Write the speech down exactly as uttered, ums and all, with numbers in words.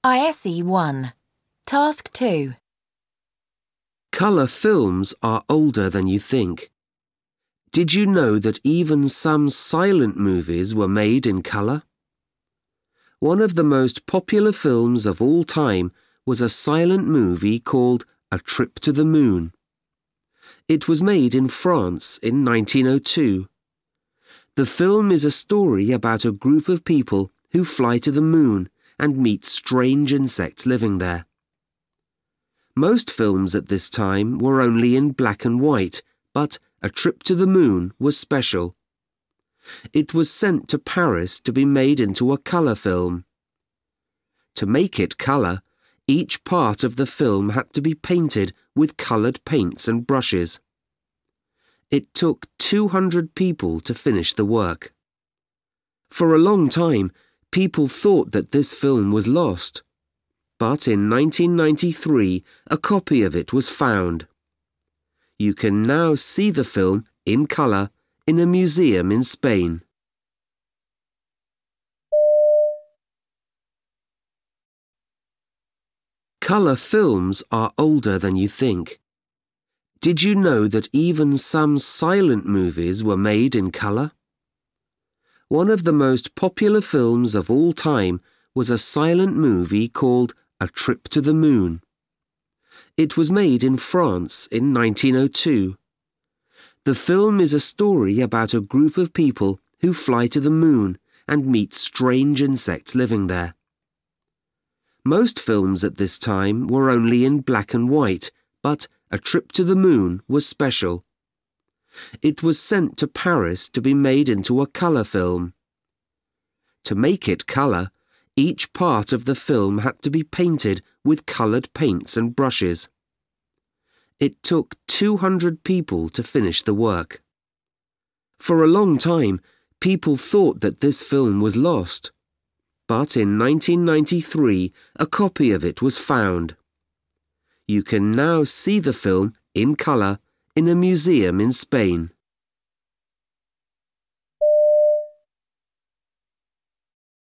I S E one. Task two. Colour films are older than you think. Did you know that even some silent movies were made in colour? One of the most popular films of all time was a silent movie called A Trip to the Moon. It was made in France in nineteen oh two. The film is a story about a group of people who fly to the moon and meet strange insects living there. Most films at this time were only in black and white, but A Trip to the Moon was special. It was sent to Paris to be made into a colour film. To make it colour, each part of the film had to be painted with coloured paints and brushes. It took two hundred people to finish the work. For a long time, people thought that this film was lost. But in nineteen ninety-three, a copy of it was found. You can now see the film in colour in a museum in Spain. Colour films are older than you think. Did you know that even some silent movies were made in colour? One of the most popular films of all time was a silent movie called A Trip to the Moon. It was made in France in nineteen oh two. The film is a story about a group of people who fly to the moon and meet strange insects living there. Most films at this time were only in black and white, but A Trip to the Moon was special. It was sent to Paris to be made into a colour film. To make it colour, each part of the film had to be painted with coloured paints and brushes. It took two hundred people to finish the work. For a long time, people thought that this film was lost. But in nineteen ninety-three, a copy of it was found. You can now see the film in colour in a museum in Spain.